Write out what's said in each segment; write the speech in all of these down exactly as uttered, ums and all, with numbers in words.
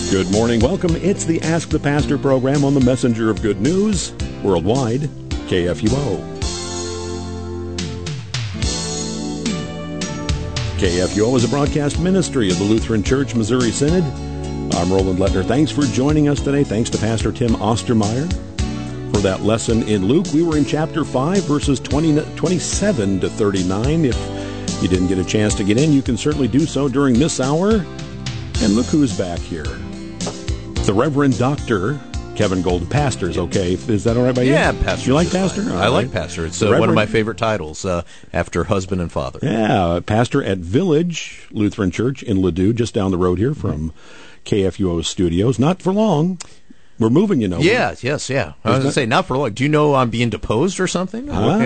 Good morning. Welcome. It's the Ask the Pastor program on the Messenger of Good News worldwide, K F U O. K F U O is a broadcast ministry of the Lutheran Church Missouri Synod. I'm Roland Lettner. Thanks for joining us today. Thanks to Pastor Tim Ostermeyer for that lesson in Luke. We were in chapter five, verses twenty, twenty-seven to thirty-nine. If you didn't get a chance to get in, you can certainly do so during this hour. And look who's back here. The Reverend Doctor Kevin Gold. Pastor's okay. Is that all right by you? Yeah, Pastor. You like Pastor? I right. like Pastor. It's uh, one of my favorite titles uh, after husband and father. Yeah, Pastor at Village Lutheran Church in Ladue, just down the road here from K F U O studios. Not for long. We're moving, you know. Yeah, yes, yeah. I was going to say, not for long. Do you know I'm being deposed or something? Huh?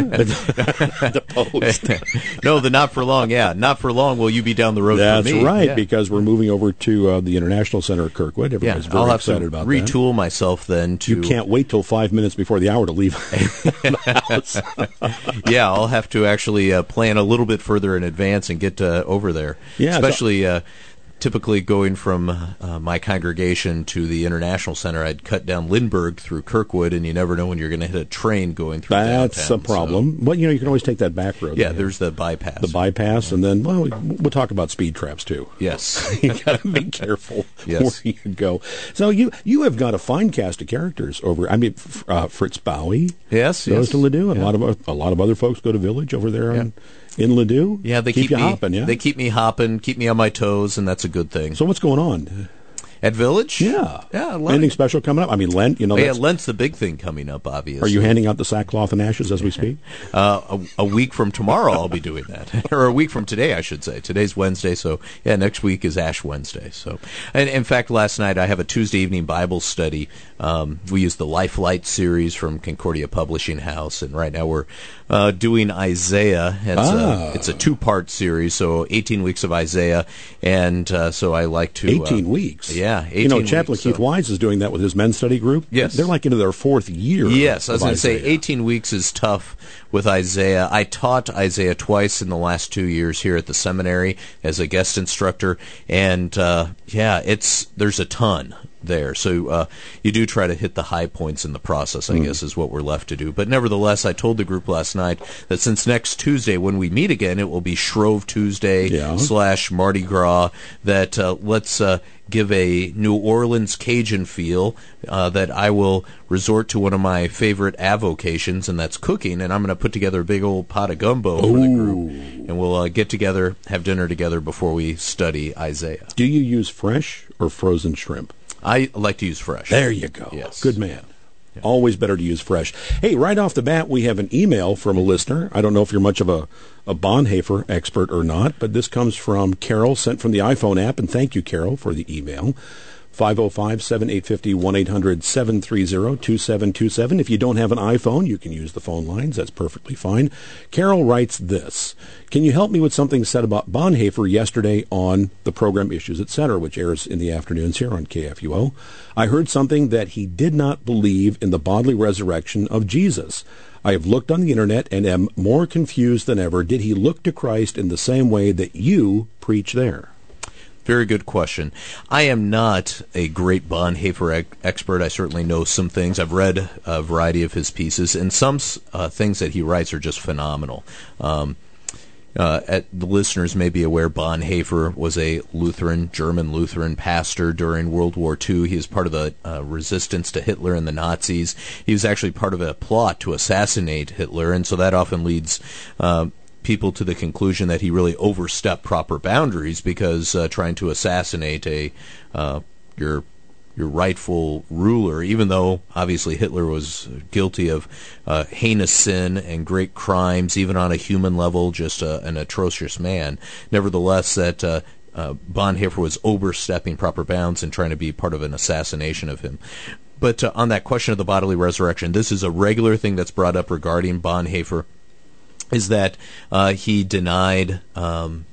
Deposed. No, the not for long, yeah. Not for long will you be down the road That's from me. right, yeah. because we're moving over to uh, the International Center at Kirkwood. Everybody's yeah, very I'll have excited to about retool that. myself then to... You can't wait till five minutes before the hour to leave the house. Yeah, I'll have to actually uh, plan a little bit further in advance and get uh, over there. Yeah, Especially... Uh, Typically going from uh, my congregation to the International Center, I'd cut down Lindbergh through Kirkwood, and you never know when you're going to hit a train going through That's downtown. a problem. So. But, you know, you can always take that back road. Yeah, there's the bypass. The bypass, and then, well, we'll talk about speed traps, too. Yes. You got to be careful yes. where you go. So you you have got a fine cast of characters over, I mean, uh, Fritz Bowie yes, goes yes. to Ladue, and yeah. a lot of a lot of other folks go to Village over there yeah. on, in Ladue. Yeah, they keep, keep you me hopping, yeah? They keep me hopping, keep me on my toes, and that's a good thing. So what's going on? At Village? Yeah. Yeah. Lent. Anything special coming up? I mean, Lent, you know. Oh, yeah, that's, Lent's the big thing coming up, obviously. Are you handing out the sackcloth and ashes as we speak? Uh, a, a week from tomorrow, I'll be doing that. Or a week from today, I should say. Today's Wednesday, so yeah, next week is Ash Wednesday. So, and in fact, last night I have a Tuesday evening Bible study. Um, we use the Life Light series from Concordia Publishing House, and right now we're uh, doing Isaiah. It's, ah. a, it's a two-part series, so eighteen weeks of Isaiah, and uh, so I like to... eighteen uh, weeks? Yeah, eighteen You know, Chaplain weeks, Keith so. Wise is doing that with his men's study group. Yes. They're like into their fourth year. Yes, I was going to say Isaiah. eighteen weeks is tough with Isaiah. I taught Isaiah twice in the last two years here at the seminary as a guest instructor, and uh, yeah, it's there's a ton there. So uh, you do try to hit the high points in the process, I mm. guess, is what we're left to do. But nevertheless, I told the group last night that since next Tuesday, when we meet again, it will be Shrove Tuesday yeah. slash Mardi Gras, that uh, let's uh, give a New Orleans Cajun feel, uh, that I will resort to one of my favorite avocations, and that's cooking, and I'm going to put together a big old pot of gumbo for the group, and we'll uh, get together, have dinner together before we study Isaiah. Do you use fresh or frozen shrimp? I like to use fresh. There you go. Yes. Good man. Yeah. Always better to use fresh. Hey, right off the bat, we have an email from a listener. I don't know if you're much of a, a Bonhoeffer expert or not, but this comes from Carol, sent from the iPhone app, and thank you, Carol, for the email. five oh five, seven eight five oh, one eight hundred, seven three zero, two seven two seven. If you don't have an iPhone, you can use the phone lines. That's perfectly fine. Carol writes this. Can you help me with something said about Bonhoeffer yesterday on the program Issues, et cetera, which airs in the afternoons here on K F U O? I heard something that he did not believe in the bodily resurrection of Jesus. I have looked on the internet and am more confused than ever. Did he look to Christ in the same way that you preach there? Very good question. I am not a great Bonhoeffer ec- expert. I certainly know some things. I've read a variety of his pieces, and some uh, things that he writes are just phenomenal. Um, uh, at, the listeners may be aware Bonhoeffer was a Lutheran, German Lutheran pastor during World War Two. He was part of the uh, resistance to Hitler and the Nazis. He was actually part of a plot to assassinate Hitler, and so that often leads Uh, people to the conclusion that he really overstepped proper boundaries, because uh, trying to assassinate a uh, your your rightful ruler, even though obviously Hitler was guilty of uh, heinous sin and great crimes, even on a human level, just uh, an atrocious man, nevertheless that uh, uh, Bonhoeffer was overstepping proper bounds and trying to be part of an assassination of him. But uh, on that question of the bodily resurrection, this is a regular thing that's brought up regarding Bonhoeffer, is that uh, he denied um,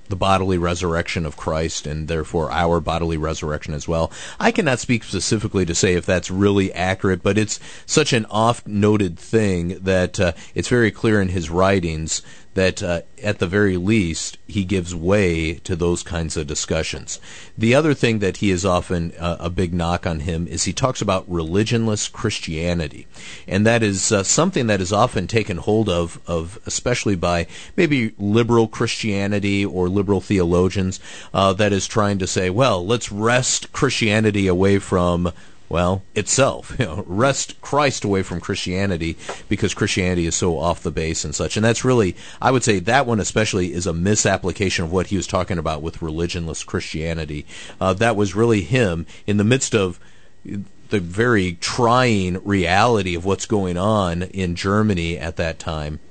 the bodily resurrection of Christ and therefore our bodily resurrection as well. I cannot speak specifically to say if that's really accurate, but it's such an oft-noted thing that uh, it's very clear in his writings that uh, at the very least he gives way to those kinds of discussions. The other thing that he is often uh, a big knock on him is he talks about religionless Christianity, and that is uh, something that is often taken hold of, of especially by maybe liberal Christianity or liberal theologians uh, that is trying to say, well, let's wrest Christianity away from Well, itself, you know, wrest Christ away from Christianity because Christianity is so off the base and such. And that's really, I would say that one especially is a misapplication of what he was talking about with religionless Christianity. Uh, that was really him in the midst of the very trying reality of what's going on in Germany at that time,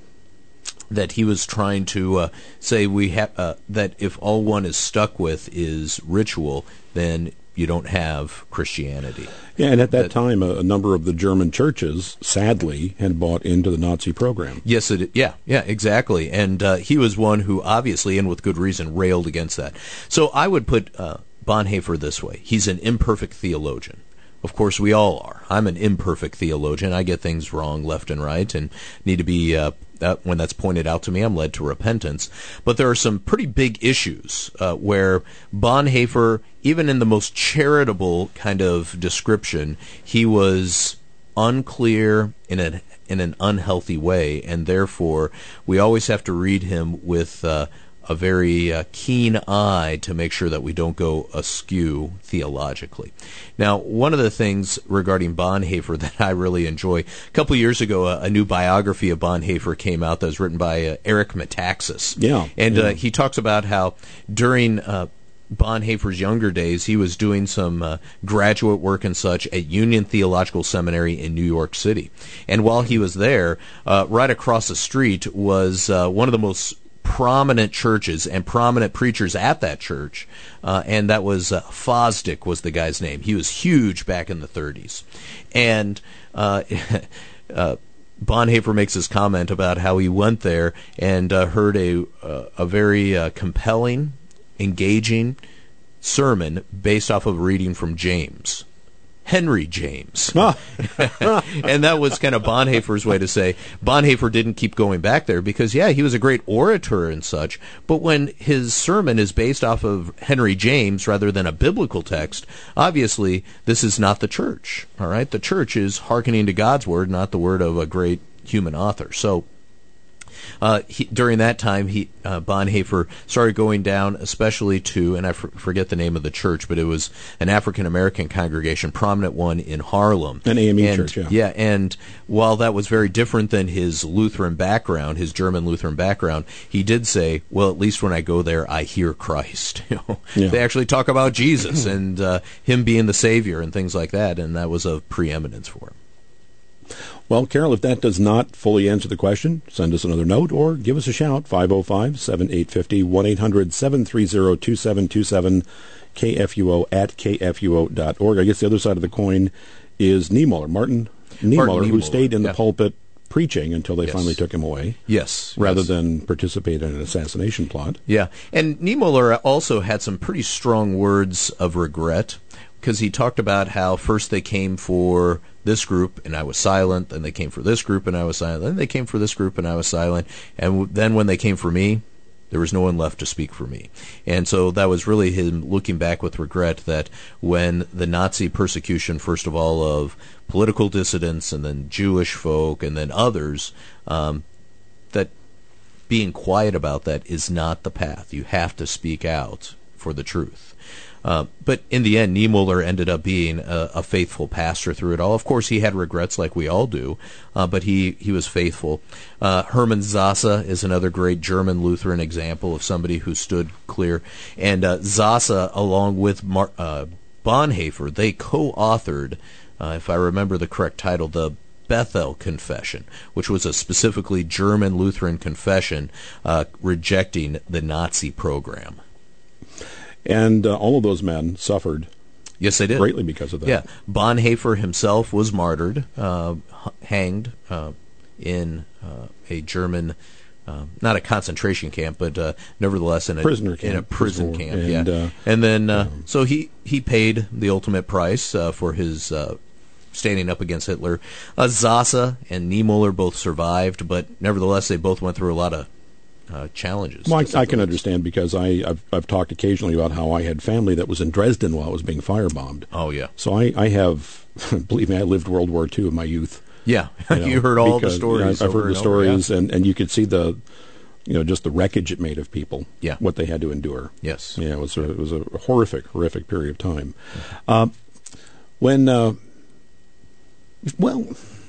that he was trying to uh, say we ha- uh, that if all one is stuck with is ritual, then you don't have Christianity. Yeah, and at that, that time, a, a number of the German churches, sadly, had bought into the Nazi program. Yes, it, yeah, yeah, exactly. And uh, he was one who obviously, and with good reason, railed against that. So I would put uh, Bonhoeffer this way. He's an imperfect theologian. Of course, we all are. I'm an imperfect theologian. I get things wrong left and right and need to be, uh, uh, when that's pointed out to me, I'm led to repentance. But there are some pretty big issues uh, where Bonhoeffer, even in the most charitable kind of description, he was unclear in a in an unhealthy way, and therefore we always have to read him with uh, a very uh, keen eye to make sure that we don't go askew theologically. Now, one of the things regarding Bonhoeffer that I really enjoy, a couple of years ago, a, a new biography of Bonhoeffer came out that was written by uh, Eric Metaxas. Yeah. And yeah. Uh, he talks about how during uh, Bonhoeffer's younger days, he was doing some uh, graduate work and such at Union Theological Seminary in New York City. And while he was there, uh, right across the street was uh, one of the most prominent churches and prominent preachers at that church, uh, and that was uh, Fosdick was the guy's name. He was huge back in the thirties. And uh, uh, Bonhoeffer makes his comment about how he went there and uh, heard a, uh, a very uh, compelling, engaging sermon based off of a reading from James. Henry James. And that was kind of Bonhoeffer's way to say Bonhoeffer didn't keep going back there because, yeah, he was a great orator and such, but when his sermon is based off of Henry James rather than a biblical text, obviously this is not the church, all right? The church is hearkening to God's word, not the word of a great human author. So Uh, he, during that time, he uh, Bonhoeffer started going down, especially to, and I f- forget the name of the church, but it was an African American congregation, prominent one in Harlem. An A M E and, church, yeah. Yeah, and while that was very different than his Lutheran background, his German Lutheran background, he did say, well, at least when I go there, I hear Christ. You know, yeah. They actually talk about Jesus and uh, him being the Savior and things like that, and that was of preeminence for him. Well, Carol, if that does not fully answer the question, send us another note or give us a shout, five oh five, seven eight five oh, one eight hundred, seven three zero, two seven two seven, K F U O at K F U O dot org. I guess the other side of the coin is Niemöller, Martin Niemöller, Martin who Niemöller, stayed in yeah. the pulpit preaching until they Yes. finally took him away. Yes. Rather yes. than participate in an assassination plot. Yeah, and Niemöller also had some pretty strong words of regret, because he talked about how first they came for this group and I was silent, then they came for this group and I was silent, then they came for this group and I was silent, and w- then when they came for me, there was no one left to speak for me. And so that was really him looking back with regret that when the Nazi persecution, first of all, of political dissidents and then Jewish folk and then others, um, that being quiet about that is not the path. You have to speak out for the truth. Uh, but in the end, Niemöller ended up being a, a faithful pastor through it all. Of course, he had regrets like we all do, uh, but he, he was faithful. Uh, Hermann Sasse is another great German Lutheran example of somebody who stood clear. And uh, Sasse, along with Mar- uh, Bonhoeffer, they co-authored, uh, if I remember the correct title, the Bethel Confession, which was a specifically German Lutheran confession uh, rejecting the Nazi program. And uh, all of those men suffered yes, they did. greatly because of that. Yeah, Bonhoeffer himself was martyred, uh, h- hanged uh, in uh, a German Um, not a concentration camp, but uh, nevertheless in a prisoner camp, in a prison prisoner. camp. And, yeah, uh, and then uh, um, so he he paid the ultimate price uh, for his uh, standing up against Hitler. Uh, Zasa and Niemöller both survived, but nevertheless they both went through a lot of uh, challenges. Well, I, I can understand because I I've, I've talked occasionally about how I had family that was in Dresden while it was being firebombed. Oh yeah. So I, I have, believe me, I lived World War Two in my youth. Yeah, You, know, you heard all because, the stories. You know, I've heard over the and over, stories, yeah. and, and you could see the, you know, just the wreckage it made of people. Yeah. What they had to endure. Yes. Yeah, it was a, it was a horrific, horrific period of time. Uh, when, uh, well,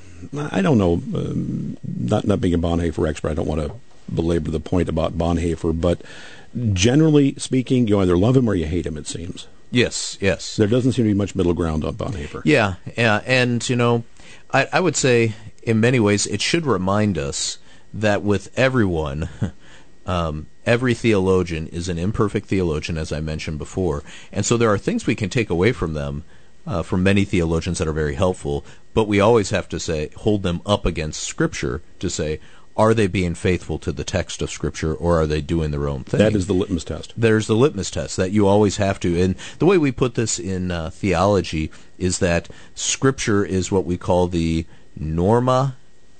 I don't know. Um, not not being a Bonhoeffer expert, I don't want to belabor the point about Bonhoeffer, but generally speaking, you either love him or you hate him. It seems. Yes. Yes. There doesn't seem to be much middle ground on Bonhoeffer. Yeah. Yeah. And you know, I, I would say in many ways it should remind us that with everyone, um, every theologian is an imperfect theologian, as I mentioned before, and so there are things we can take away from them. Uh, from many theologians that are very helpful, but we always have to say, hold them up against Scripture to say, are they being faithful to the text of Scripture, or are they doing their own thing? That is the litmus test. There's the litmus test that you always have to. And the way we put this in uh, theology is that Scripture is what we call the norma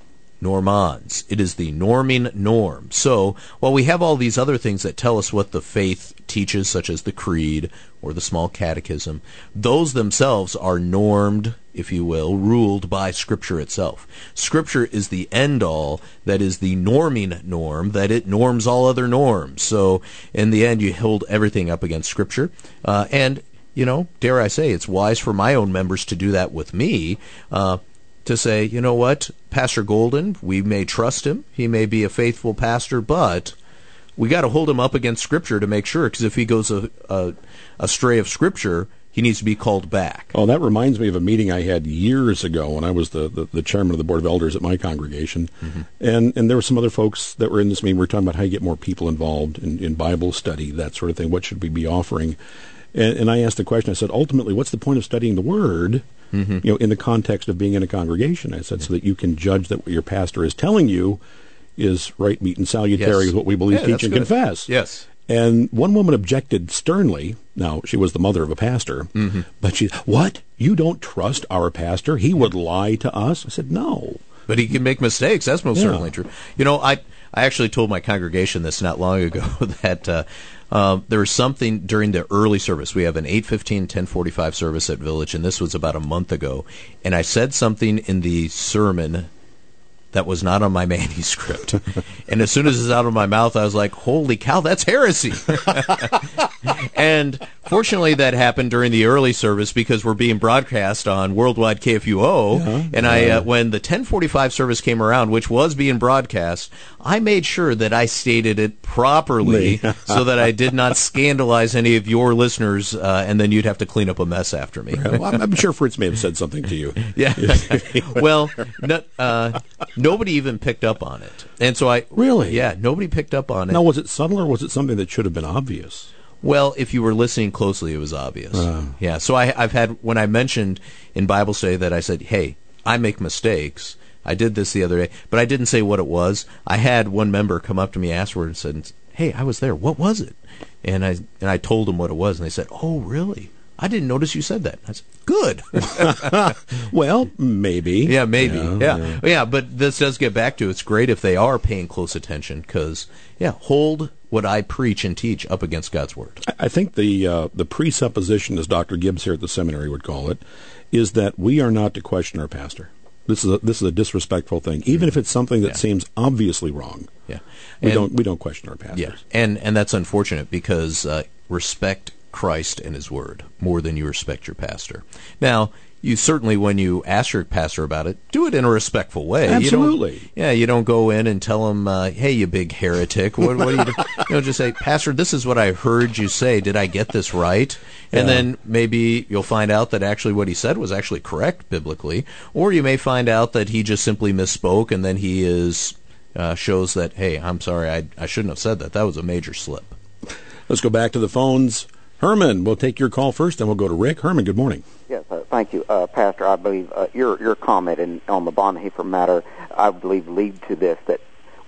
normans. It is the norming norm. So while we have all these other things that tell us what the faith teaches, such as the creed or the small catechism, those themselves are normed, if you will, ruled by Scripture itself. Scripture is the end-all, that is the norming norm, that it norms all other norms. So in the end, you hold everything up against Scripture. Uh, and, you know, dare I say, it's wise for my own members to do that with me, uh, to say, you know what, Pastor Golden, we may trust him, he may be a faithful pastor, but we got to hold him up against Scripture to make sure, because if he goes a, a, astray of Scripture, he needs to be called back. Oh, that reminds me of a meeting I had years ago when I was the, the, the chairman of the Board of Elders at my congregation. Mm-hmm. And and there were some other folks that were in this meeting. We were talking about how you get more people involved in, in Bible study, that sort of thing. What should we be offering? And, and I asked the question, I said, ultimately, what's the point of studying the Word, mm-hmm. you know, in the context of being in a congregation? I said, yeah. so that you can judge that what your pastor is telling you is right, meet, and salutary, yes. is what we believe, yeah, teach, and good. confess. Yes. And one woman objected sternly. Now, she was the mother of a pastor, mm-hmm. but she, what? You don't trust our pastor? He would lie to us? I said, no. But he can make mistakes. That's most yeah. certainly true. You know, I I actually told my congregation this not long ago, that uh, uh, there was something during the early service. We have an eight fifteen, ten forty-five service at Village, and this was about a month ago. And I said something in the sermon that was not on my manuscript. And as soon as it's out of my mouth, I was like, holy cow, that's heresy. And fortunately, that happened during the early service because we're being broadcast on Worldwide K F U O. Yeah, and I, uh, when the ten forty-five service came around, which was being broadcast, I made sure that I stated it properly so that I did not scandalize any of your listeners, uh, and then you'd have to clean up a mess after me. Well, I'm, I'm sure Fritz may have said something to you. Yeah. Well, no, uh, nobody even picked up on it. And so I... Really? Yeah, nobody picked up on it. Now, was it subtle or was it something that should have been obvious? Well, if you were listening closely, it was obvious. Uh. Yeah, so I, I've had, when I mentioned in Bible study that I said, hey, I make mistakes. I did this the other day, but I didn't say what it was. I had one member come up to me afterward and said, hey, I was there. What was it? And I and I told them what it was, and they said, oh, really? I didn't notice you said that. I said, good. Well, maybe. Yeah, maybe. Yeah, yeah. yeah. Yeah, but this does get back to, it's great if they are paying close attention because, yeah, hold what I preach and teach up against God's Word. I think the uh, the presupposition, as Doctor Gibbs here at the seminary would call it, is that we are not to question our pastor. This is a, this is a disrespectful thing, even if it's something that yeah. seems obviously wrong. Yeah, we and, don't we don't question our pastors. Yeah, and and that's unfortunate because uh, respect Christ and His Word more than you respect your pastor. Now, you certainly, when you ask your pastor about it, do it in a respectful way. Absolutely. You don't, yeah, you don't go in and tell him, uh, "Hey, you big heretic." What, what do you do? You know, just say, "Pastor, this is what I heard you say. Did I get this right?" And yeah. then maybe you'll find out that actually what he said was actually correct biblically, or you may find out that he just simply misspoke, and then he is uh, shows that, "Hey, I'm sorry, I I shouldn't have said that. That was a major slip." Let's go back to the phones. Herman, we'll take your call first, then we'll go to Rick. Herman, good morning. Yes, uh, thank you, uh, Pastor. I believe uh, your your comment in, on the Bonhoeffer matter, I believe, lead to this, that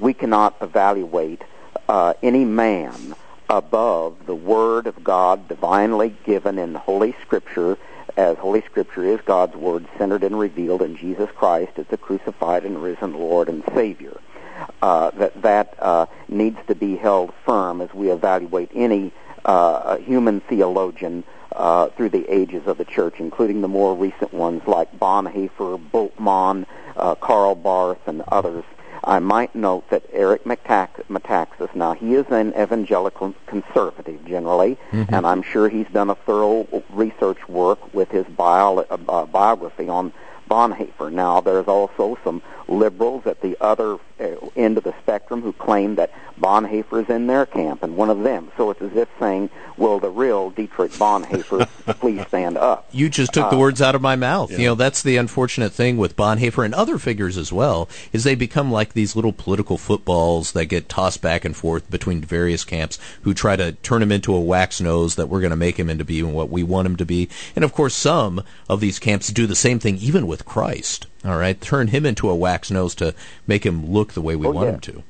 we cannot evaluate uh, any man above the Word of God divinely given in Holy Scripture, as Holy Scripture is God's Word centered and revealed in Jesus Christ as the crucified and risen Lord and Savior. Uh, that that uh, needs to be held firm as we evaluate any uh, human theologian uh, through the ages of the Church, including the more recent ones like Bonhoeffer, Bultmann, uh, Karl Barth, and others. I might note that Eric Metaxas, now he is an evangelical conservative generally, mm-hmm. and I'm sure he's done a thorough research work with his bio, uh, biography on Bonhoeffer. Now, there's also some liberals at the other uh, end of the spectrum who claim that Bonhoeffer is in their camp, and one of them. So it's as if saying, will the real Dietrich Bonhoeffer please stand up? You just took uh, the words out of my mouth. Yeah. You know, that's the unfortunate thing with Bonhoeffer and other figures as well, is they become like these little political footballs that get tossed back and forth between various camps who try to turn him into a wax nose that we're going to make him into being what we want him to be. And, of course, some of these camps do the same thing even with Christ, all right? Turn him into a wax nose to make him look the way we oh, want yeah. him to.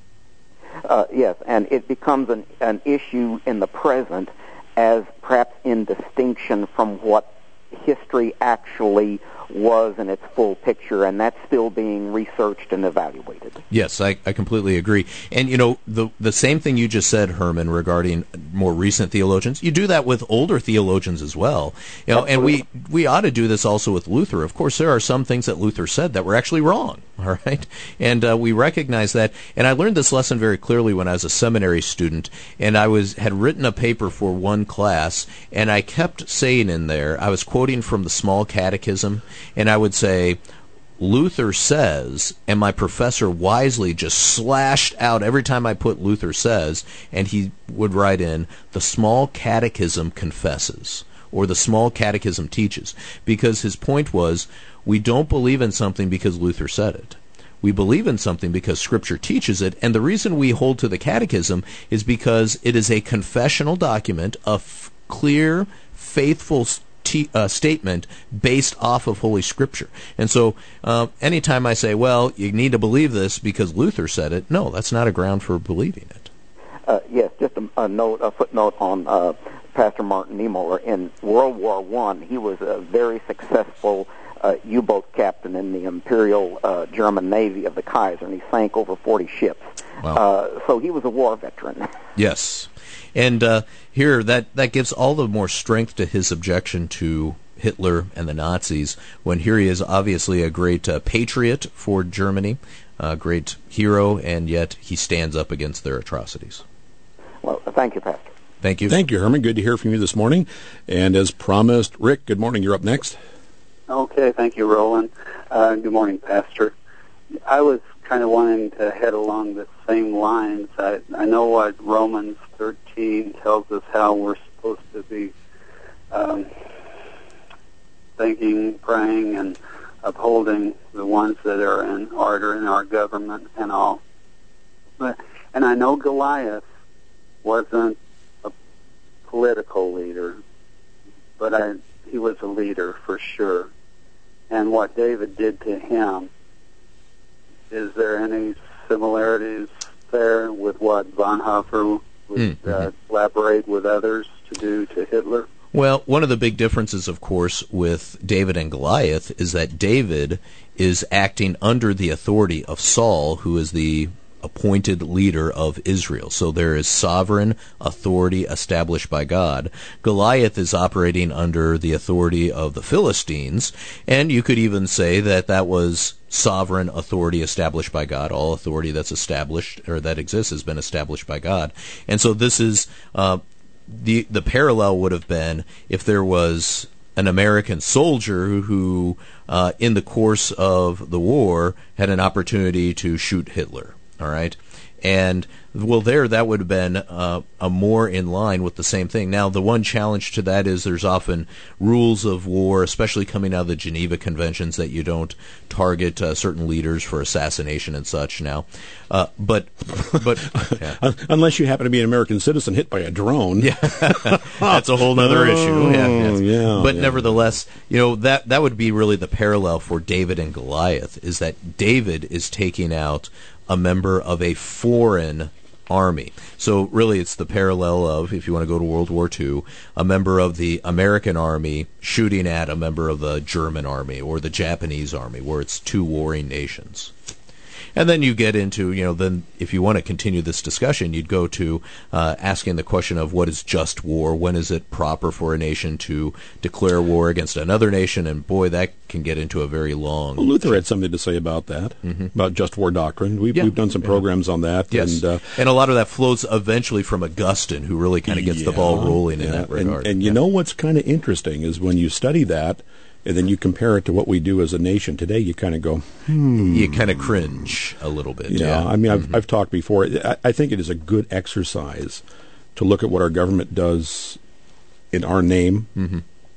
Uh, yes, and it becomes an, an issue in the present as perhaps in distinction from what history actually was in its full picture, and that's still being researched and evaluated. Yes, I, I completely agree. And, you know, the the same thing you just said, Herman, regarding more recent theologians, you do that with older theologians as well. You know, and we, we ought to do this also with Luther. Of course, there are some things that Luther said that were actually wrong, all right? And uh, we recognize that. And I learned this lesson very clearly when I was a seminary student, and I was had written a paper for one class, and I kept saying in there, I was quoting from the Small Catechism, and I would say, Luther says, and my professor wisely just slashed out every time I put Luther says, and he would write in, the Small Catechism confesses, or the Small Catechism teaches, because his point was, we don't believe in something because Luther said it. We believe in something because Scripture teaches it, and the reason we hold to the Catechism is because it is a confessional document, a f- clear, faithful T, uh, statement based off of Holy Scripture. And so uh, anytime I say, well, you need to believe this because Luther said it, no, that's not a ground for believing it. Uh, yes, just a, a note, a footnote on uh, Pastor Martin Niemöller. In World War One, he was a very successful uh, U-boat captain in the Imperial uh, German Navy of the Kaiser, and he sank over forty ships. Wow. Uh, so he was a war veteran. Yes. And uh, here, that, that gives all the more strength to his objection to Hitler and the Nazis, when here he is obviously a great uh, patriot for Germany, a great hero, and yet he stands up against their atrocities. Well, thank you, Pastor. Thank you. Thank you, Herman. Good to hear from you this morning. And as promised, Rick, good morning. You're up next. Okay, thank you, Roland. Uh, good morning, Pastor. I was kind of wanting to head along the same lines. I, I know what Romans thirteen tells us how we're supposed to be um, thinking, praying, and upholding the ones that are in order in our government and all. But and I know Goliath wasn't a political leader, but I, he was a leader for sure. And what David did to him, is there any similarities there with what Bonhoeffer would mm-hmm. uh, collaborate with others to do to Hitler? Well, one of the big differences, of course, with David and Goliath is that David is acting under the authority of Saul, who is the appointed leader of Israel. So there is sovereign authority established by God. Goliath is operating under the authority of the Philistines, and you could even say that that was sovereign authority established by God. All authority that's established or that exists has been established by God. And so this is uh, the the parallel would have been if there was an American soldier who, uh, in the course of the war, had an opportunity to shoot Hitler. All right, and well, there that would have been uh, a more in line with the same thing. Now, the one challenge to that is there's often rules of war, especially coming out of the Geneva Conventions, that you don't target uh, certain leaders for assassination and such. Now, uh, but but yeah. unless you happen to be an American citizen hit by a drone, yeah, that's a whole other oh, issue. Yeah, yeah, but yeah. nevertheless, you know that that would be really the parallel for David and Goliath. Is that David is taking out a member of a foreign army. So really it's the parallel of, if you want to go to World War Two, a member of the American army shooting at a member of the German army or the Japanese army, where it's two warring nations. And then you get into, you know, then if you want to continue this discussion, you'd go to uh, asking the question of what is just war? When is it proper for a nation to declare war against another nation? And boy, that can get into a very long... Well, Luther had something to say about that, mm-hmm. about just war doctrine. We've, yeah. we've done some programs yeah. on that. Yes, and, uh, and a lot of that flows eventually from Augustine, who really kind of gets yeah, the ball rolling yeah. in that regard. And, and you yeah. know what's kind of interesting is when you study that, and then you compare it to what we do as a nation today, you kind of go, hmm. You kind of cringe a little bit. Yeah, yeah. I mean, I've, mm-hmm. I've talked before. I, I think it is a good exercise to look at what our government does in our name mm-hmm.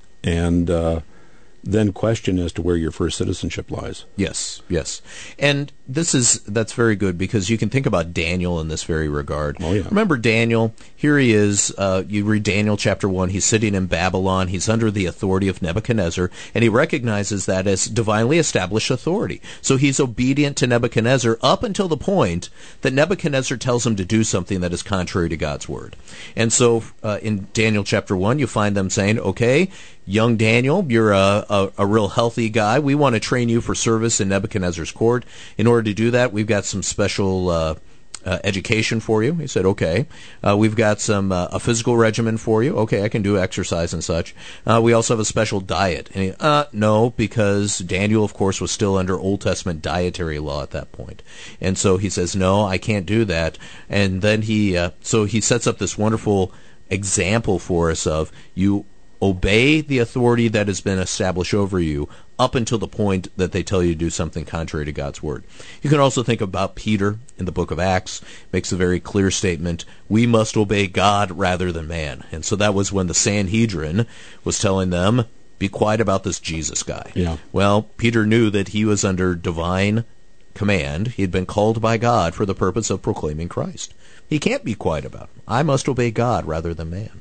and uh, then question as to where your first citizenship lies. Yes, yes. And this is, that's very good, because you can think about Daniel in this very regard. Oh, yeah. Remember Daniel, here he is, uh, you read Daniel chapter one, he's sitting in Babylon, he's under the authority of Nebuchadnezzar, and he recognizes that as divinely established authority. So he's obedient to Nebuchadnezzar up until the point that Nebuchadnezzar tells him to do something that is contrary to God's word. And so uh, in Daniel chapter one, you find them saying, okay, young Daniel, you're a, a, a real healthy guy. We want to train you for service in Nebuchadnezzar's court. In order to do that, we've got some special uh, uh, education for you. He said, okay. Uh, we've got some uh, a physical regimen for you. Okay, I can do exercise and such. Uh, we also have a special diet. And he, uh, no, because Daniel, of course, was still under Old Testament dietary law at that point. And so he says, no, I can't do that. And then he, uh, so he sets up this wonderful example for us of you obey the authority that has been established over you up until the point that they tell you to do something contrary to God's word. You can also think about Peter in the book of Acts, makes a very clear statement, we must obey God rather than man. And so that was when the Sanhedrin was telling them, be quiet about this Jesus guy. Yeah. Well, Peter knew that he was under divine command. He had been called by God for the purpose of proclaiming Christ. He can't be quiet about him. I must obey God rather than man.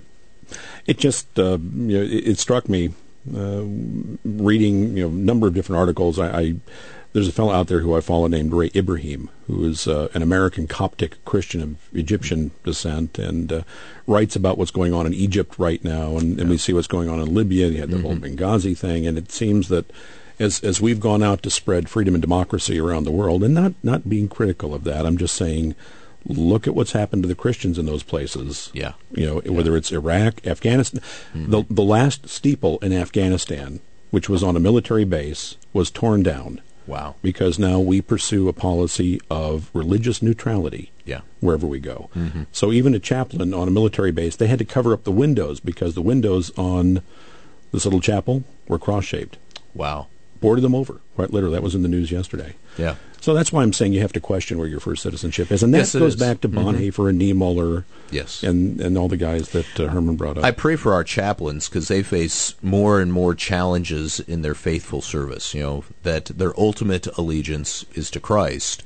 It just uh, you know, it, it struck me uh, reading you know a number of different articles. I, I there's a fellow out there who I follow named Ray Ibrahim, who is uh, an American Coptic Christian of Egyptian descent, and uh, writes about what's going on in Egypt right now, and, and yeah. we see what's going on in Libya. You had the mm-hmm. whole Benghazi thing, and it seems that as as we've gone out to spread freedom and democracy around the world, and not not being critical of that, I'm just saying, look at what's happened to the Christians in those places. Yeah. You know, yeah. whether it's Iraq, Afghanistan. Mm-hmm. The the last steeple in Afghanistan, which was on a military base, was torn down. Wow. Because now we pursue a policy of religious neutrality yeah. wherever we go. Mm-hmm. So even a chaplain on a military base, they had to cover up the windows because the windows on this little chapel were cross-shaped. Wow. Boarded them over. Quite literally. That was in the news yesterday. Yeah. So that's why I'm saying you have to question where your first citizenship is. And that yes, goes is. back to Bonhoeffer mm-hmm. and Niemöller yes. and, and all the guys that uh, Herman brought up. I pray for our chaplains because they face more and more challenges in their faithful service, you know, that their ultimate allegiance is to Christ.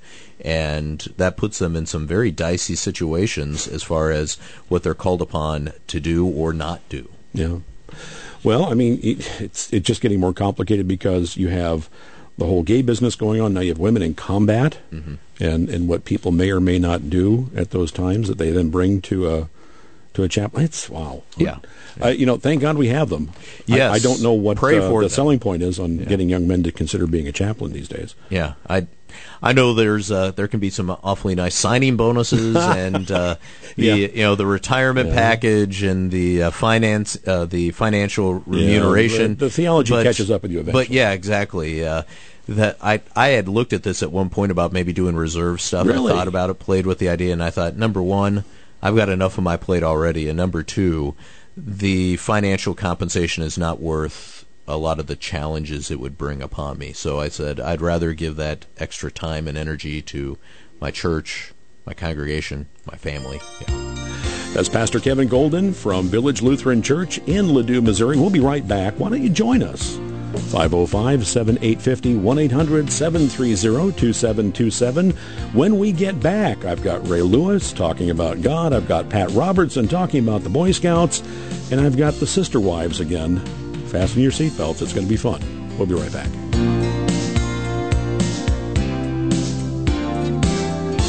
And that puts them in some very dicey situations as far as what they're called upon to do or not do. Yeah. Well, I mean, it, it's it's just getting more complicated because you have the whole gay business going on. Now you have women in combat, mm-hmm. and, and what people may or may not do at those times that they then bring to a to a chapel. It's wow. Yeah. Uh, you know, thank God we have them. Yes. I, I don't know what Pray uh, for the them. selling point is on yeah. getting young men to consider being a chaplain these days. Yeah, I I know there's uh, there can be some awfully nice signing bonuses and uh, the yeah. you know the retirement yeah. package and the uh, finance uh, the financial remuneration. Yeah, the, the theology but, catches up with you eventually. But yeah, exactly. Uh, that I I had looked at this at one point about maybe doing reserve stuff. Really? I thought about it, played with the idea, and I thought, number one, I've got enough on my plate already, and number two, the financial compensation is not worth a lot of the challenges it would bring upon me. So I said I'd rather give that extra time and energy to my church, my congregation, my family. Yeah. That's Pastor Kevin Golden from Village Lutheran Church in Ladue, Missouri. We'll be right back. Why don't you join us? five oh five, seven eight five oh, one eight hundred, seven three zero, two seven two seven. When we get back, I've got Ray Lewis talking about God. I've got Pat Robertson talking about the Boy Scouts. And I've got the Sister Wives again. Fasten your seatbelts. It's going to be fun. We'll be right back.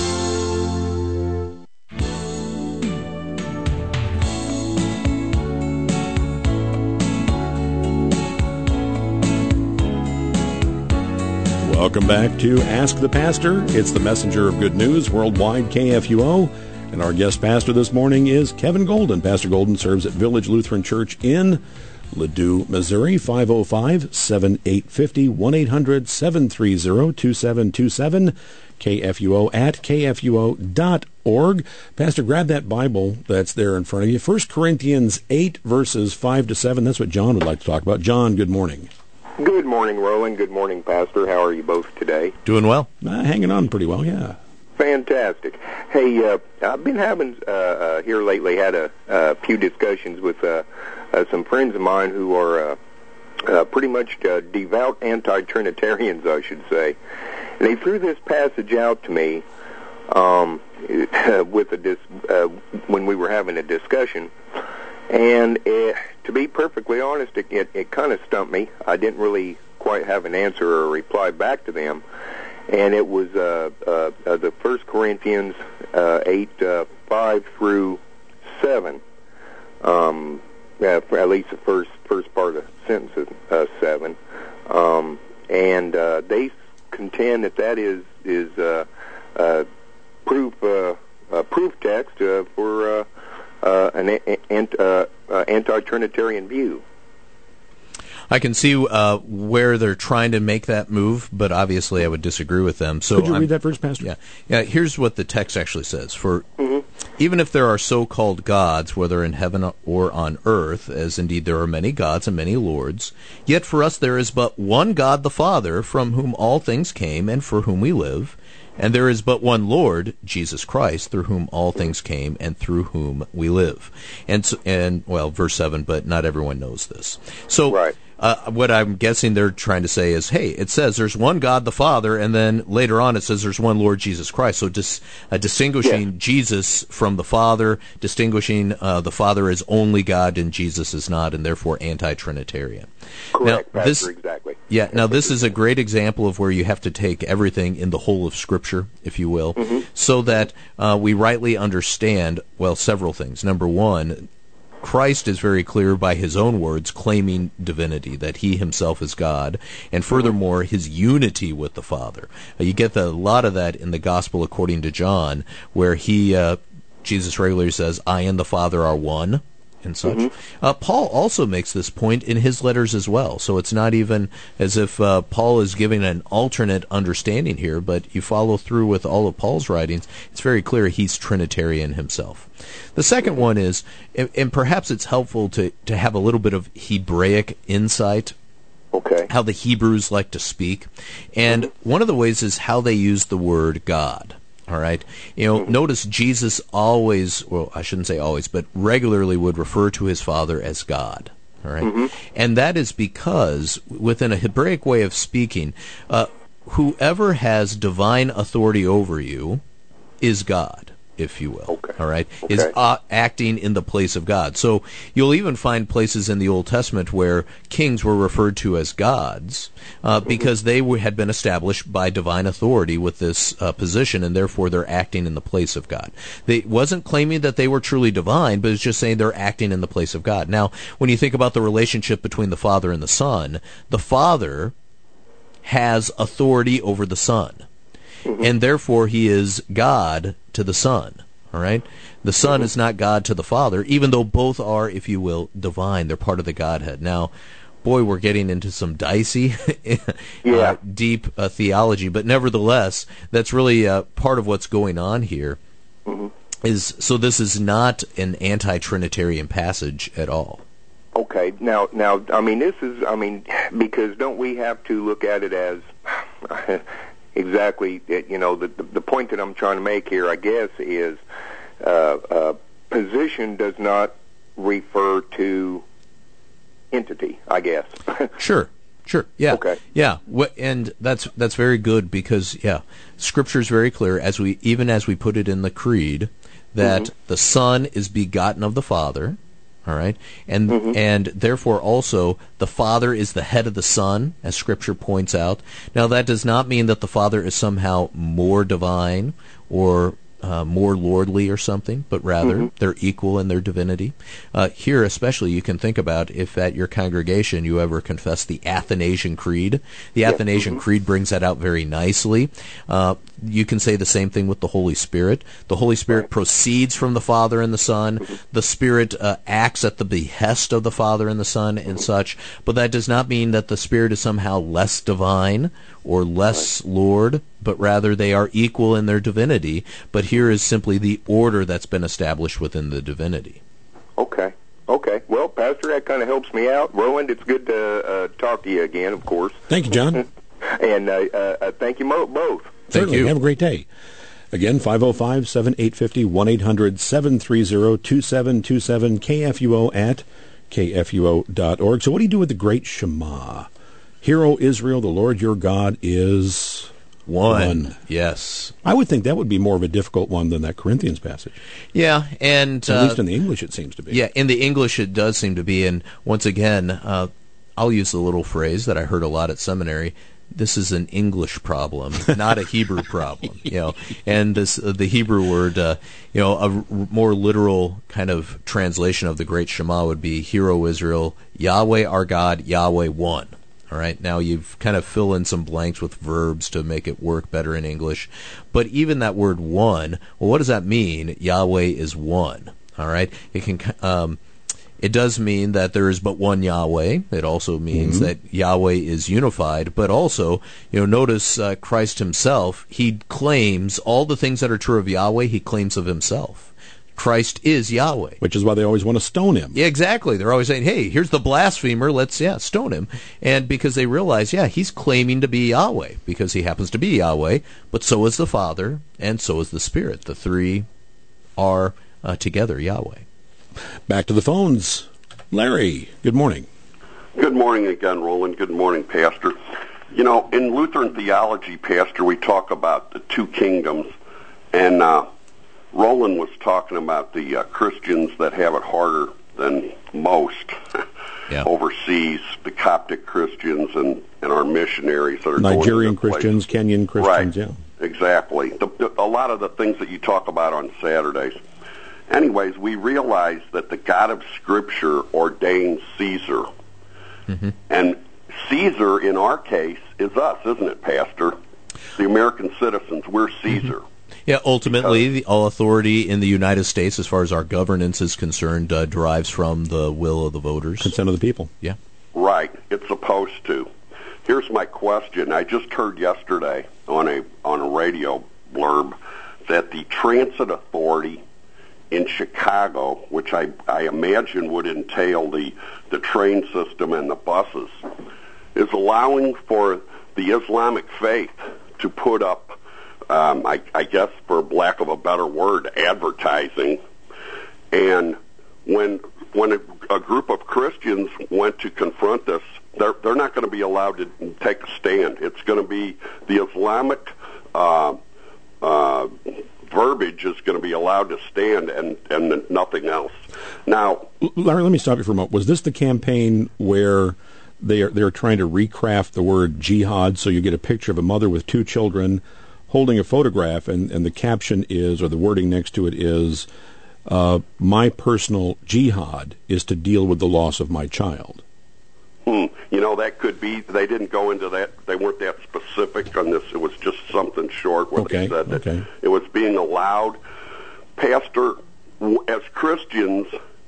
Welcome back to Ask the Pastor. It's the messenger of good news, worldwide K F U O. And our guest pastor this morning is Kevin Golden. Pastor Golden serves at Village Lutheran Church in Ladue, Missouri. five oh five, seven eight five oh, one eight hundred, seven three zero, two seven two seven, K F U O at K F U O dot org. Pastor, grab that Bible that's there in front of you. First Corinthians eight, verses five to seven. That's what John would like to talk about. John, good morning. Good morning, Roland. Good morning, Pastor. How are you both today? Doing well. Uh, hanging on pretty well, yeah. Fantastic. Hey, uh, I've been having uh, uh, here lately had a, a few discussions with uh, uh, some friends of mine who are uh, uh, pretty much uh, devout anti-Trinitarians, I should say. And they threw this passage out to me um, with a dis- uh, when we were having a discussion. And uh, to be perfectly honest, it, it, it kind of stumped me. I didn't really quite have an answer or a reply back to them. And it was uh, uh, uh, the First Corinthians uh, eight, uh, five through seven. Um, uh, for at least the first first part of the sentence is uh, seven. Um, and uh, they contend that that is is uh, uh, proof uh, uh, proof text uh, for uh, uh, an ant, uh, uh, anti-Trinitarian view. I can see uh, where they're trying to make that move, but obviously I would disagree with them. So Could you I'm, read that verse, Pastor? Yeah. Yeah. Here's what the text actually says. For mm-hmm. even if there are so-called gods, whether in heaven or on earth, as indeed there are many gods and many lords, yet for us there is but one God the Father, from whom all things came and for whom we live, and there is but one Lord, Jesus Christ, through whom all things came and through whom we live. And, so, and well, verse seven, but not everyone knows this. So right. Uh, what I'm guessing they're trying to say is, hey, it says there's one God the Father, and then later on it says there's one Lord Jesus Christ. So dis, uh, distinguishing yeah. Jesus from the Father, distinguishing uh, the Father as only God and Jesus is not, and therefore anti-Trinitarian. Correct, now, Pastor, this, exactly. Yeah, That's now this is a great example of where you have to take everything in the whole of Scripture, if you will, mm-hmm. so that uh, we rightly understand, well, several things. Number one, Christ is very clear by his own words claiming divinity, that he himself is God, and furthermore his unity with the Father. Uh, you get the, a lot of that in the Gospel according to John, where he uh, Jesus regularly says, I and the Father are one, and such. Mm-hmm. Uh, Paul also makes this point in his letters as well, so it's not even as if uh, Paul is giving an alternate understanding here, but you follow through with all of Paul's writings, it's very clear he's Trinitarian himself. The second one is, and, and perhaps it's helpful to, to have a little bit of Hebraic insight, okay, how the Hebrews like to speak, and mm-hmm. one of the ways is how they use the word God. All right. You know, mm-hmm. notice Jesus always, well, I shouldn't say always, but regularly would refer to his Father as God. All right. Mm-hmm. And that is because within a Hebraic way of speaking, uh, whoever has divine authority over you is God, if you will. Okay. All right. Okay. Is uh, acting in the place of God. So you'll even find places in the Old Testament where kings were referred to as gods uh, mm-hmm. because they were, had been established by divine authority with this uh, position, and therefore they're acting in the place of God. They wasn't claiming that they were truly divine, but it's just saying they're acting in the place of God. Now, when you think about the relationship between the Father and the Son, the Father has authority over the Son. Mm-hmm. And therefore he is God to the Son. All right? The Son mm-hmm. is not God to the Father, even though both are, if you will, divine. They're part of the Godhead. Now, boy, we're getting into some dicey, yeah. uh, deep uh, theology, but nevertheless, that's really uh, part of what's going on here. Mm-hmm. Is so this is not an anti-Trinitarian passage at all. Okay. Now, now, I mean, this is, I mean, because don't we have to look at it as exactly, you know, the, the the point that I'm trying to make here, I guess, is uh, uh, position does not refer to entity, I guess. Sure, sure, yeah, okay, yeah, and that's that's very good because yeah, Scripture is very clear as we even as we put it in the Creed that mm-hmm. the Son is begotten of the Father. All right, and mm-hmm. and therefore also the Father is the head of the Son, as Scripture points out. Now that does not mean that the Father is somehow more divine or uh, more lordly or something, but rather mm-hmm. they're equal in their divinity. Uh, here especially you can think about if at your congregation you ever confess the Athanasian Creed. The yes. Athanasian mm-hmm. Creed brings that out very nicely. Uh, you can say the same thing with the Holy Spirit. The Holy Spirit right. proceeds from the Father and the Son. Mm-hmm. The Spirit uh, acts at the behest of the Father and the Son and mm-hmm. such, but that does not mean that the Spirit is somehow less divine or less right. Lord, but rather they are equal in their divinity. But here is simply the order that's been established within the divinity. Okay. Okay. Well, Pastor, that kind of helps me out. Roland, it's good to uh, talk to you again, of course. Thank you, John. and uh, uh, thank you mo- both. Thank Certainly. you. Have a great day. Again, five oh five, seven eight five oh, one eight hundred, seven three zero, two seven two seven, K F U O at K F U O dot org. So what do you do with the great Shema? Hear, O Israel, the Lord your God is one. one. Yes. I would think that would be more of a difficult one than that Corinthians passage. Yeah, and At uh, least in the English it seems to be. Yeah, in the English it does seem to be. And once again, uh, I'll use the little phrase that I heard a lot at seminary. This is an English problem, not a Hebrew problem. You know, and this uh, the Hebrew word, uh, you know, a r- more literal kind of translation of the Great Shema would be, "Hear, O Israel, Yahweh our God, Yahweh one." All right, now you've kind of fill in some blanks with verbs to make it work better in English, but even that word "one," well, what does that mean? Yahweh is one. All right, it can. Um, It does mean that there is but one Yahweh. It also means mm-hmm. that Yahweh is unified. But also, you know, notice uh, Christ himself, he claims all the things that are true of Yahweh, he claims of himself. Christ is Yahweh. Which is why they always want to stone him. Yeah, exactly. They're always saying, hey, here's the blasphemer, let's, yeah, stone him. And because they realize, yeah, he's claiming to be Yahweh, because he happens to be Yahweh, but so is the Father, and so is the Spirit. The three are uh, together Yahweh. Back to the phones. Larry, good morning. Good morning again, Roland. Good morning, Pastor. You know, in Lutheran theology, Pastor, we talk about the two kingdoms, and uh, Roland was talking about the uh, Christians that have it harder than most yeah. overseas, the Coptic Christians and, and our missionaries that are Nigerian going to Christians, places. Kenyan Christians, right. yeah. Exactly. The, the, a lot of the things that you talk about on Saturdays. Anyways, we realize that the God of Scripture ordained Caesar. Mm-hmm. And Caesar, in our case, is us, isn't it, Pastor? The American citizens, we're Caesar. Mm-hmm. Yeah, ultimately, because, the, all authority in the United States, as far as our governance is concerned, uh, derives from the will of the voters. Consent of the people. Yeah. Right. It's supposed to. Here's my question. I just heard yesterday on a on a radio blurb that the Transit Authority in Chicago, which I, I imagine would entail the, the train system and the buses, is allowing for the Islamic faith to put up, um, I, I guess for lack of a better word, advertising. And when when a, a group of Christians went to confront this, they're, they're not going to be allowed to take a stand. It's going to be the Islamic uh, uh verbiage is going to be allowed to stand and, and nothing else. Now, Larry, let me stop you for a moment. Was this the campaign where they are they're trying to recraft the word jihad, so you get a picture of a mother with two children holding a photograph, and, and the caption is, or the wording next to it is, uh, my personal jihad is to deal with the loss of my child? Hmm. You know, that could be, they didn't go into that, they weren't that specific on this. It was just something short where okay, they said that okay. it was being allowed. Pastor, as Christians,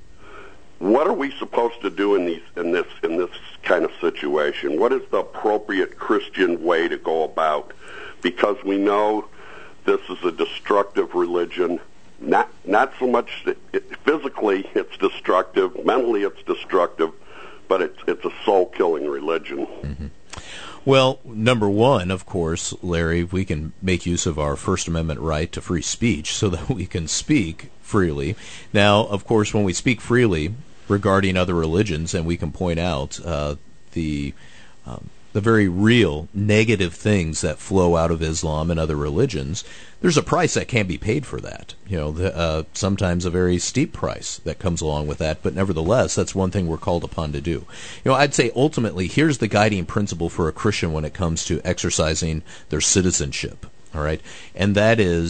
what are we supposed to do in these in this in this kind of situation? What is the appropriate Christian way to go about? Because we know this is a destructive religion. Not not so much it, it, physically it's destructive, mentally it's destructive, but it's it's a soul-killing religion. Mm-hmm. Well, number one, of course, Larry, we can make use of our First Amendment right to free speech so that we can speak freely. Now, of course, when we speak freely regarding other religions, and we can point out uh, the um, the very real negative things that flow out of Islam and other religions, there's a price that can be paid for that. You know, the, uh, sometimes a very steep price that comes along with that, but nevertheless, that's one thing we're called upon to do. You know, I'd say ultimately, here's the guiding principle for a Christian when it comes to exercising their citizenship, all right? And that is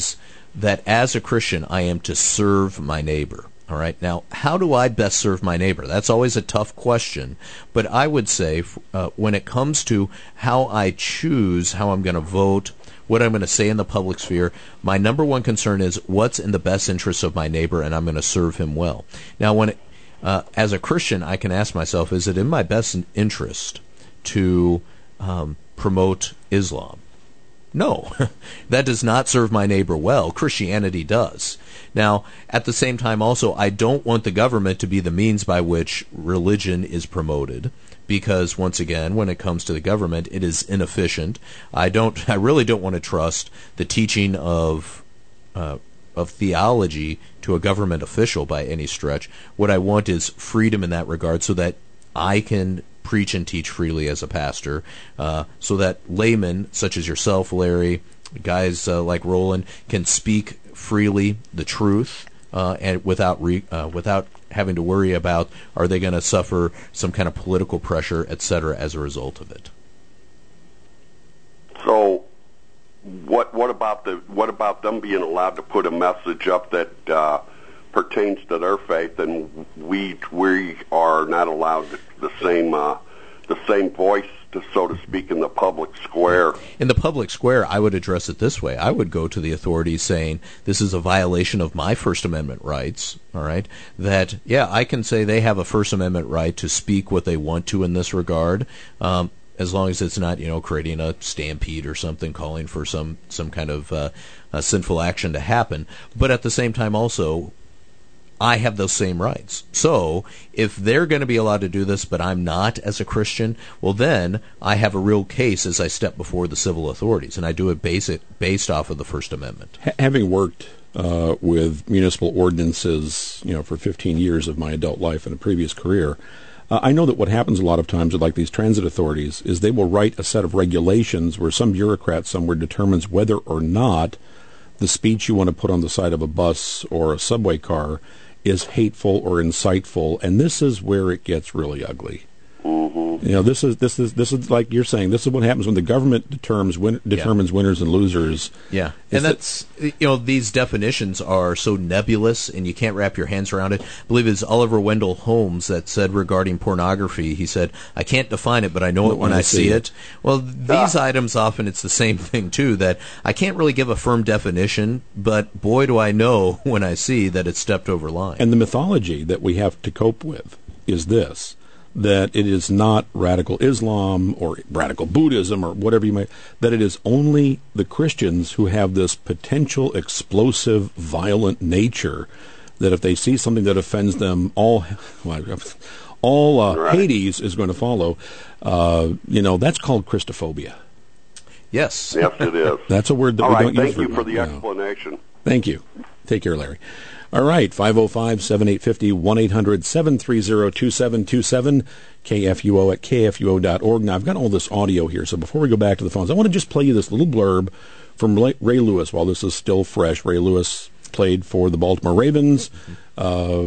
that as a Christian, I am to serve my neighbor. All right. Now, how do I best serve my neighbor? That's always a tough question. But I would say uh, when it comes to how I choose how I'm going to vote, what I'm going to say in the public sphere, my number one concern is what's in the best interest of my neighbor, and I'm going to serve him well. Now, when it, uh, as a Christian, I can ask myself, is it in my best interest to um, promote Islam? No, that does not serve my neighbor well. Christianity does. Now, at the same time also, I don't want the government to be the means by which religion is promoted, because once again, when it comes to the government, it is inefficient. I don't, I really don't want to trust the teaching of uh, of theology to a government official by any stretch. What I want is freedom in that regard, so that I can preach and teach freely as a pastor, uh, so that laymen such as yourself, Larry, guys uh, like Roland, can speak freely the truth uh, and without re- uh, without having to worry about are they going to suffer some kind of political pressure, et cetera, as a result of it. So, what what about the what about them being allowed to put a message up that uh, pertains to their faith, and we we are not allowed the same uh, the same voice, to, so to speak, in the public square? In the public square, I would address it this way. I would go to the authorities saying, this is a violation of my First Amendment rights, all right, that, yeah, I can say they have a First Amendment right to speak what they want to in this regard, um, as long as it's not, you know, creating a stampede or something, calling for some, some kind of uh, uh, sinful action to happen. But at the same time also, I have those same rights. So if they're going to be allowed to do this, but I'm not as a Christian, well then I have a real case as I step before the civil authorities, and I do it basic, based off of the First Amendment. H- having worked uh, with municipal ordinances, you know, for fifteen years of my adult life in a previous career, uh, I know that what happens a lot of times with like these transit authorities is they will write a set of regulations where some bureaucrat somewhere determines whether or not the speech you want to put on the side of a bus or a subway car is hateful or insightful, and this is where it gets really ugly. Mm-hmm. You know, this is this is this is like you're saying. This is what happens when the government determines win, determines yeah. winners and losers. Yeah, and that's you know these definitions are so nebulous, and you can't wrap your hands around it. I believe it's Oliver Wendell Holmes that said regarding pornography. He said, "I can't define it, but I know it when I see it." it. Well, these ah. items often it's the same thing too. That I can't really give a firm definition, but boy, do I know when I see that it's stepped over line. And the mythology that we have to cope with is this: that it is not radical Islam or radical Buddhism or whatever you might, that it is only the Christians who have this potential explosive, violent nature, that if they see something that offends them, all all uh, right. Hades is going to follow. Uh, you know, that's called Christophobia. Yes. Yes, it is. That's a word that all we right, don't use. Thank you for, for the no. explanation. Thank you. Take care, Larry. All right, five oh five, seven eight five oh, one eight hundred, seven three zero, two seven two seven, K F U O at K F U O dot org. Now, I've got all this audio here, so before we go back to the phones, I want to just play you this little blurb from Ray Lewis while this is still fresh. Ray Lewis played for the Baltimore Ravens. Uh,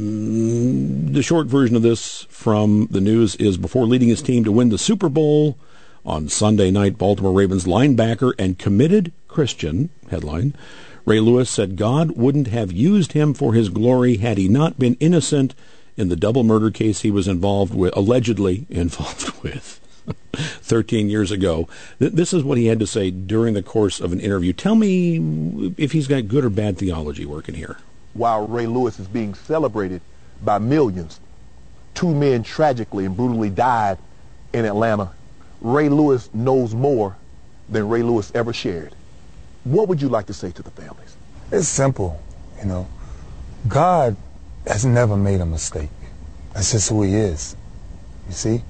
the short version of this from the news is, before leading his team to win the Super Bowl on Sunday night, Baltimore Ravens linebacker and committed Christian, headline, Ray Lewis said God wouldn't have used him for his glory had he not been innocent in the double murder case he was involved with, allegedly involved with, thirteen years ago. Th- this is what he had to say during the course of an interview. Tell me if he's got good or bad theology working here. While Ray Lewis is being celebrated by millions, two men tragically and brutally died in Atlanta. Ray Lewis knows more than Ray Lewis ever shared. What would you like to say to the families? It's simple, you know. God has never made a mistake. That's just who he is, you see?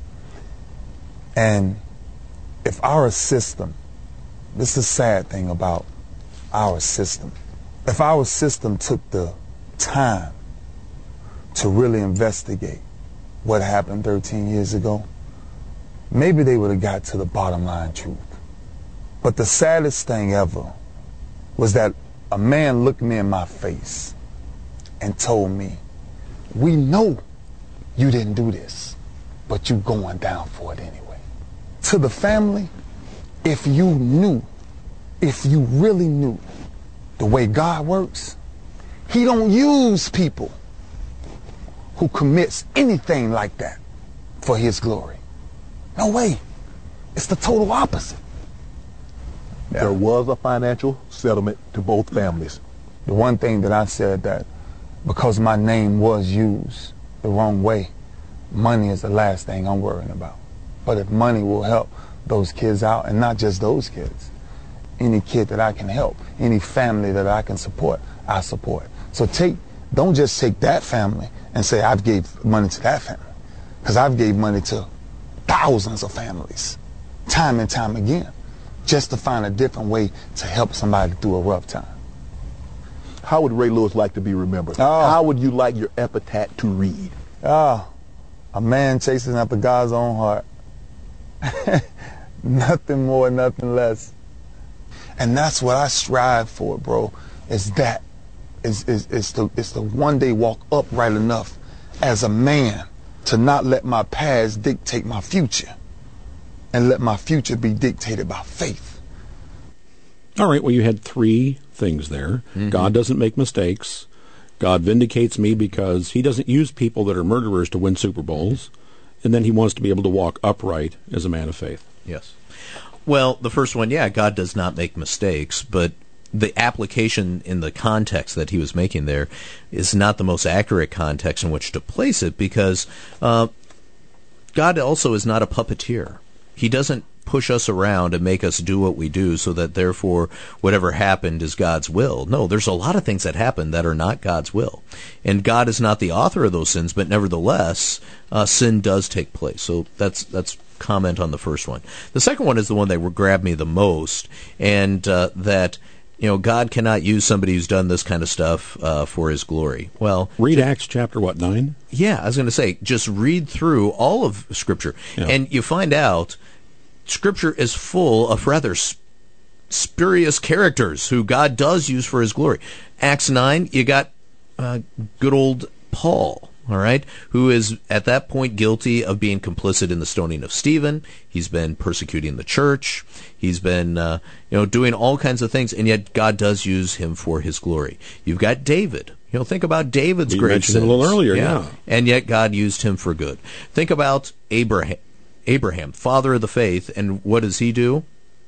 And if our system, this is the sad thing about our system, if our system took the time to really investigate what happened thirteen years ago, maybe they would have got to the bottom line truth. But the saddest thing ever was that a man looked me in my face and told me, we know you didn't do this, but you going down for it anyway. To the family, if you knew, if you really knew the way God works, he don't use people who commits anything like that for his glory. No way. It's the total opposite. Yeah. There was a financial settlement to both families. The one thing that I said, that because my name was used the wrong way, money is the last thing I'm worrying about. But if money will help those kids out, and not just those kids, any kid that I can help, any family that I can support, I support. So take, don't just take that family and say I've gave money to that family, because I've gave money to thousands of families, time and time again, just to find a different way to help somebody through a rough time. How would Ray Lewis like to be remembered? Oh. How would you like your epitaph to read? Ah, oh, a man chasing after God's own heart. Nothing more, nothing less. And that's what I strive for, bro, is that. Is, is, is, to, is to one day walk upright enough as a man to not let my past dictate my future, and let my future be dictated by faith. All right, well, you had three things there. Mm-hmm. God doesn't make mistakes. God vindicates me because he doesn't use people that are murderers to win Super Bowls. And then he wants to be able to walk upright as a man of faith. Yes. Well, the first one, yeah, God does not make mistakes, but the application in the context that he was making there is not the most accurate context in which to place it, because uh, God also is not a puppeteer. He doesn't push us around and make us do what we do so that therefore whatever happened is God's will. No, there's a lot of things that happen that are not God's will. And God is not the author of those sins, but nevertheless, uh, sin does take place. So that's that's comment on the first one. The second one is the one that grabbed me the most, and uh, that you know, God cannot use somebody who's done this kind of stuff uh, for his glory. Well, read Acts chapter, what, nine? Yeah, I was going to say, just read through all of Scripture, yeah. and you find out Scripture is full of rather sp- spurious characters who God does use for his glory. Acts nine, you got uh, good old Paul, all right, who is at that point guilty of being complicit in the stoning of Stephen. He's been persecuting the church. He's been, uh, you know, doing all kinds of things, and yet God does use him for his glory. You've got David. You know, think about David's we great mentioned sins. It a little earlier, yeah. yeah. And yet God used him for good. Think about Abraham, Abraham, father of the faith, and what does he do?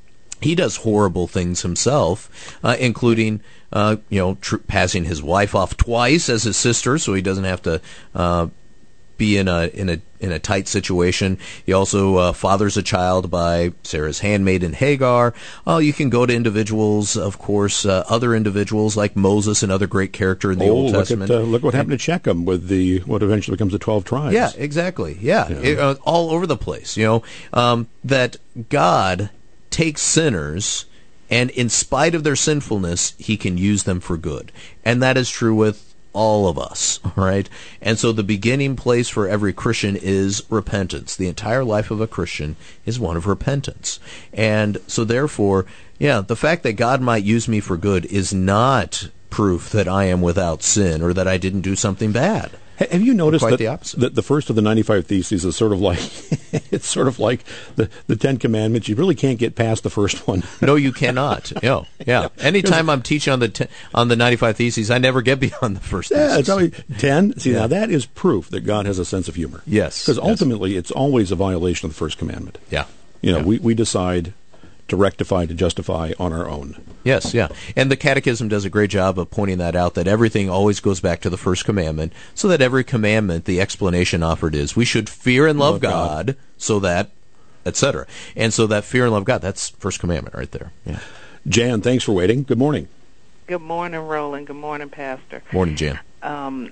He does horrible things himself, uh, including, uh, you know, tr- passing his wife off twice as his sister, so he doesn't have to uh, be in a in a in a tight situation. He also uh, fathers a child by Sarah's handmaiden Hagar. Oh, you can go to individuals, of course, uh, other individuals like Moses, another great character in the oh, Old look Testament. At, uh, look what happened to Shechem with the what eventually becomes the twelve tribes. Yeah, exactly. Yeah, yeah. It, uh, all over the place. You know um, that God takes sinners, and in spite of their sinfulness, he can use them for good. And that is true with all of us, all right? And so the beginning place for every Christian is repentance. The entire life of a Christian is one of repentance. And so therefore, yeah, the fact that God might use me for good is not proof that I am without sin or that I didn't do something bad. Have you noticed Quite that the opposite. The, the first of the ninety-five Theses is sort of like it's sort of like the, the Ten Commandments. You really can't get past the first one. No, you cannot. Yeah, yeah. Anytime I'm teaching on the ten, on the ninety-five Theses, I never get beyond the first. Yeah, thesis. it's always ten. See, yeah. now that is proof that God has a sense of humor. Yes, because yes. ultimately it's always a violation of the first commandment. Yeah, you know, yeah. we we decide to rectify, to justify on our own. Yes, yeah. And the Catechism does a great job of pointing that out, that everything always goes back to the first commandment, so that every commandment, the explanation offered is, we should fear and love, love God, God, so that, et cetera. And so that fear and love God, that's first commandment right there. Yeah. Jan, thanks for waiting. Good morning. Good morning, Roland. Good morning, Pastor. Morning, Jan. Um,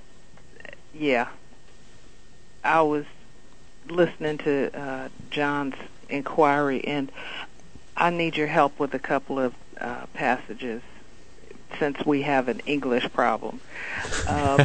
yeah. I was listening to uh, John's inquiry, and I need your help with a couple of uh, passages since we have an English problem. Um,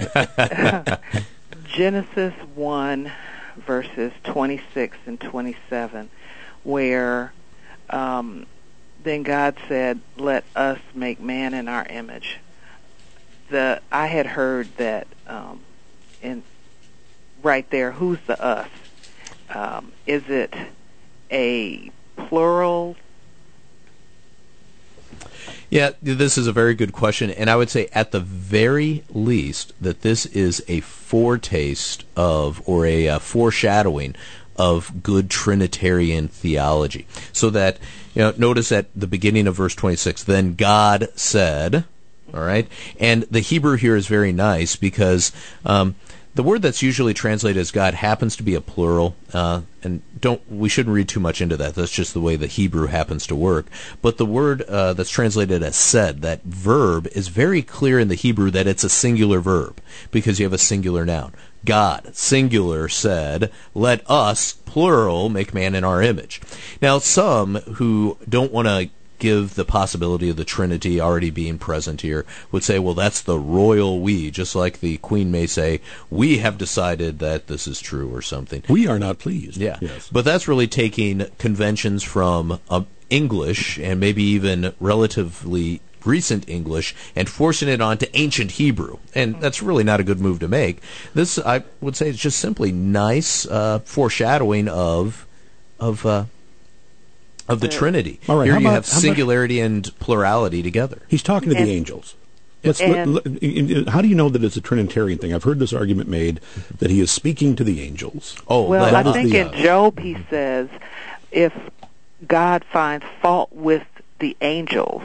Genesis one, verses twenty-six and twenty-seven, where um, then God said, let us make man in our image. The I had heard that um, in right there, who's the us? Um, is it a plural? Yeah, this is a very good question, and I would say at the very least that this is a foretaste of, or a uh, foreshadowing of good Trinitarian theology. So that, you know, notice at the beginning of verse twenty-six, then God said, all right, and the Hebrew here is very nice because um, the word that's usually translated as God happens to be a plural, uh, and don't we shouldn't read too much into that. That's just the way the Hebrew happens to work. But the word uh, that's translated as said, that verb, is very clear in the Hebrew that it's a singular verb because you have a singular noun. God, singular, said, let us, plural, make man in our image. Now, some who don't want to give the possibility of the Trinity already being present here would say, well, that's the royal we, just like the Queen may say, we have decided that this is true or something. We are not pleased. Yeah, yes. But that's really taking conventions from uh, English and maybe even relatively recent English and forcing it onto ancient Hebrew. And that's really not a good move to make. This, I would say, is just simply nice uh, foreshadowing of of uh, of the Trinity. All right, Here how you about- have how about- singularity and plurality together. He's talking to And- the angels. Let's, and- let, let- how do you know that it's a Trinitarian thing? I've heard this argument made that he is speaking to the angels. Oh, Well, that I is think the, in uh, Job he says, if God finds fault with the angels,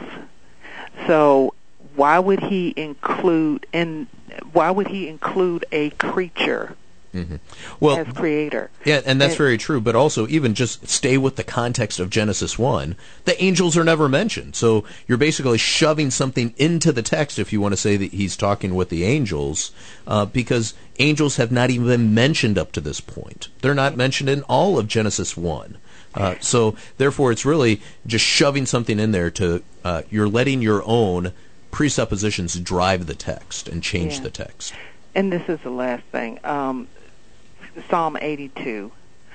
so why would he include in why would he include a creature mhm. well, as creator? Yeah, and that's And- very true. But also, even just stay with the context of Genesis one, the angels are never mentioned. So you're basically shoving something into the text if you want to say that he's talking with the angels, uh, because angels have not even been mentioned up to this point. They're not mentioned in all of Genesis one. Uh, so therefore, it's really just shoving something in there to, uh, you're letting your own presuppositions drive the text and change Yeah. the text. And this is the last thing. Um, Psalm eighty-two.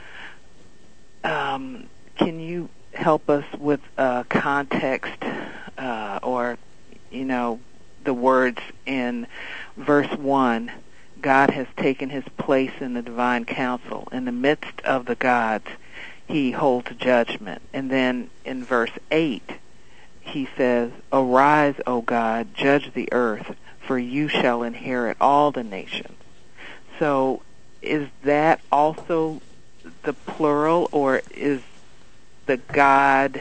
Um, can you help us with uh, context uh, or, you know, the words in verse one? God has taken his place in the divine council. In the midst of the gods, he holds judgment. And then in verse eight, he says, arise, O God, judge the earth, for you shall inherit all the nations. So is that also the plural, or is the God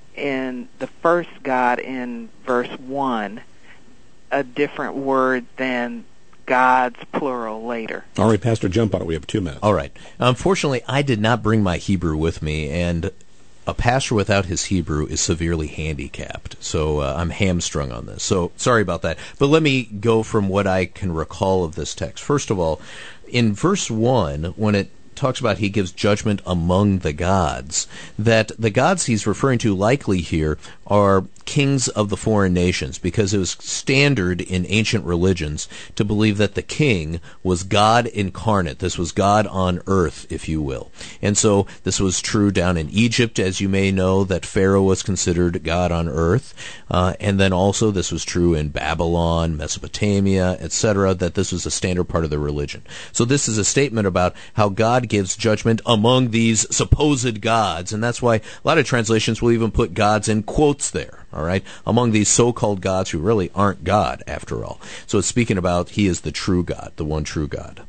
in the first God in verse one a different word than God's plural later? All right, Pastor, jump on it. We have two minutes. All right. Unfortunately, I did not bring my Hebrew with me, and a pastor without his Hebrew is severely handicapped. So uh, I'm hamstrung on this. So sorry about that. But let me go from what I can recall of this text. First of all, in verse one, when it talks about he gives judgment among the gods, that the gods he's referring to likely here are kings of the foreign nations, because it was standard in ancient religions to believe that the king was God incarnate. This was God on earth, if you will. And so this was true down in Egypt, as you may know, that Pharaoh was considered God on earth. Uh, and then also this was true in Babylon, Mesopotamia, et cetera, that this was a standard part of their religion. So this is a statement about how God gives judgment among these supposed gods, and that's why a lot of translations will even put gods in quotes there. All right, among these so-called gods who really aren't God after all. So it's speaking about he is the true God, the one true God.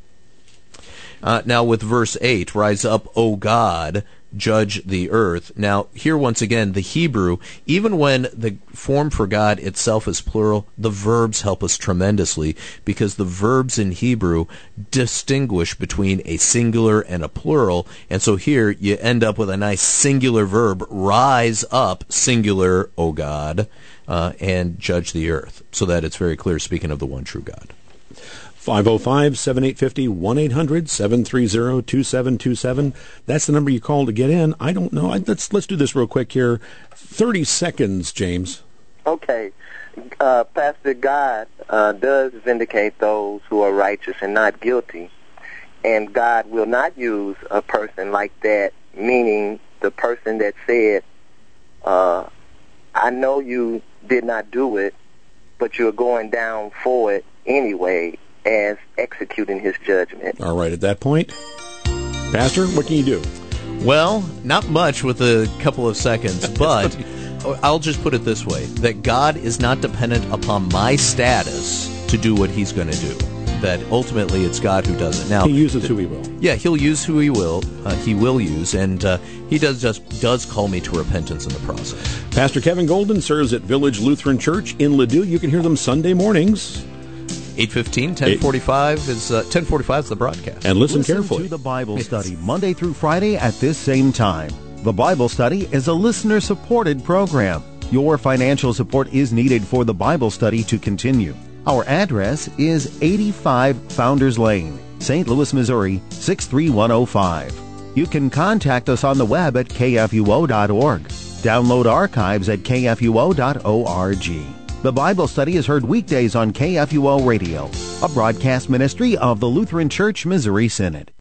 Uh, now with verse eight, rise up, O God, judge the earth. Now here once again, the Hebrew, even when the form for God itself is plural, the verbs help us tremendously, because the verbs in Hebrew distinguish between a singular and a plural. And so here you end up with a nice singular verb, rise up, singular, O God, uh, and judge the earth, so that it's very clear speaking of the one true God. five oh five, seven eight five oh, one eight hundred, seven three zero, two seven two seven. That's the number you call to get in. I don't know. I, let's let's do this real quick here. thirty seconds, James. Okay. Uh, Pastor, God uh, does vindicate those who are righteous and not guilty. And God will not use a person like that, meaning the person that said, uh, I know you did not do it, but you're going down for it anyway, as executing his judgment. All right, at that point, Pastor, what can you do? Well, not much with a couple of seconds, but I'll just put it this way, that God is not dependent upon my status to do what he's going to do. That ultimately it's God who does it. Now, he uses who he will. Yeah, he'll use who he will. Uh, he will use, and uh, he does just does call me to repentance in the process. Pastor Kevin Golden serves at Village Lutheran Church in Ladue. You can hear them Sunday mornings. eight fifteen, ten forty-five is uh, ten forty-five is the broadcast. And listen, listen carefully to the Bible study Monday through Friday at this same time. The Bible study is a listener-supported program. Your financial support is needed for the Bible study to continue. Our address is eighty-five Founders Lane, Saint Louis, Missouri, six three one oh five. You can contact us on the web at k f u o dot org. Download archives at k f u o dot org. The Bible study is heard weekdays on K F U O Radio, a broadcast ministry of the Lutheran Church Missouri Synod.